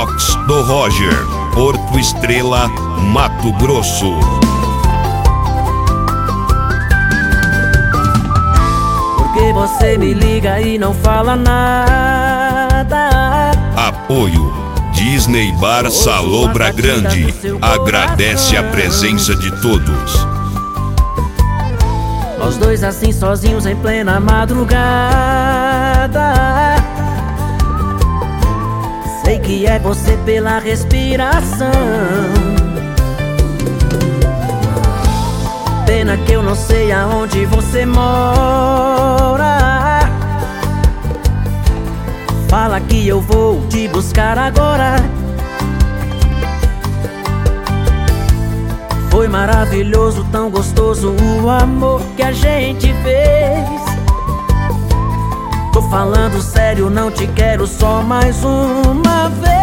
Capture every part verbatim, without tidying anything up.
Box do Roger, Porto Estrela, Mato Grosso. Porque você me liga e não fala nada. Apoio Disney Bar Salobra Grande. Agradece a presença de todos. Nós dois assim sozinhos em plena madrugada. Sei que é você pela respiração. Pena que eu não sei aonde você mora. Fala que eu vou te buscar agora. Foi maravilhoso, tão gostoso o amor que a gente fez. Tô falando sério, não te quero só mais uma vez.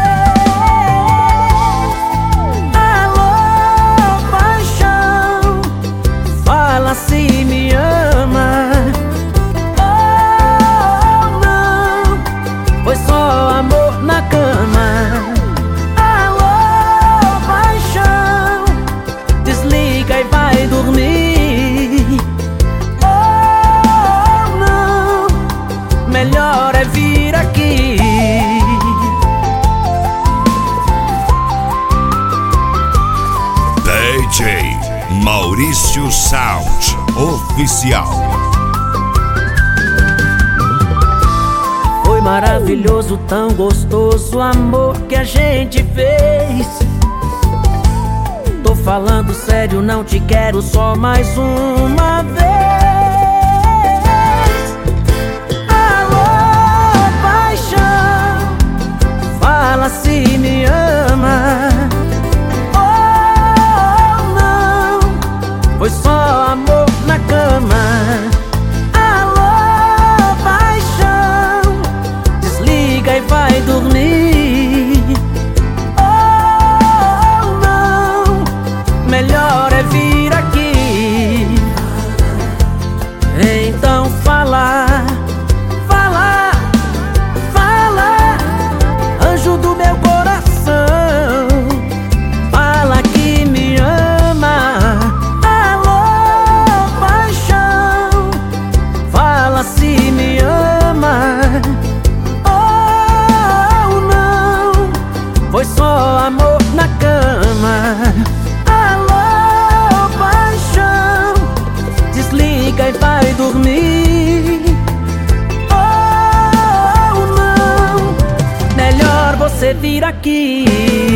Alô, paixão, fala se me ama. Oh, não, foi só amor na cama. Alô, paixão, desliga e vai dormir. Oh, não, melhor é vir aqui. D J Maurício Sound Oficial. Foi maravilhoso, tão gostoso o amor que a gente fez. Tô falando sério, não te quero só mais uma vez. Alô, paixão, fala se me ama. Oh, não, foi só amor na cama. Alô, paixão, desliga e vai dormir. Oh, não, melhor é vir aqui. Então fala, fala, fala, anjo do meu coração. Fala que me ama. Alô, paixão, fala se me ama. Oh, não, foi só amor na cama. Alô, paixão, desliga e vai dormir. Oh, não, melhor você vir aqui.